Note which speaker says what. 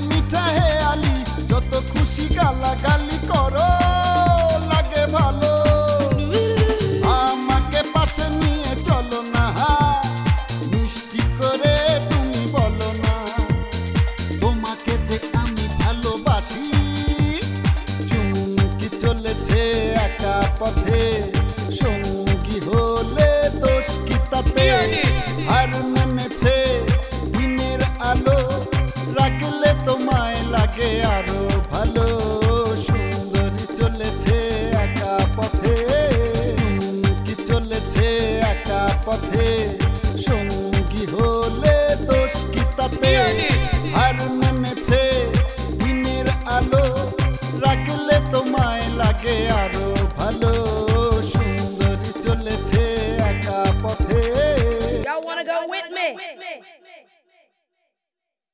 Speaker 1: মিঠা হেয়ালি যত খুশি গালাগালি করো লাগে ভালো আমাকে পাশে নিয়ে চলো না মিষ্টি করে তুমি বলো না তোমাকে যে আমি ভালোবাসি চুমকি চলেছে একা পথে সঙ্গী হলে দোষ কি তাতে হার মেনেছে দিনের আলো রাখলে তোমায় লাগে আরো ভালো সুন্দরী চলেছে একা পথে চুমকি চলেছে একা পথে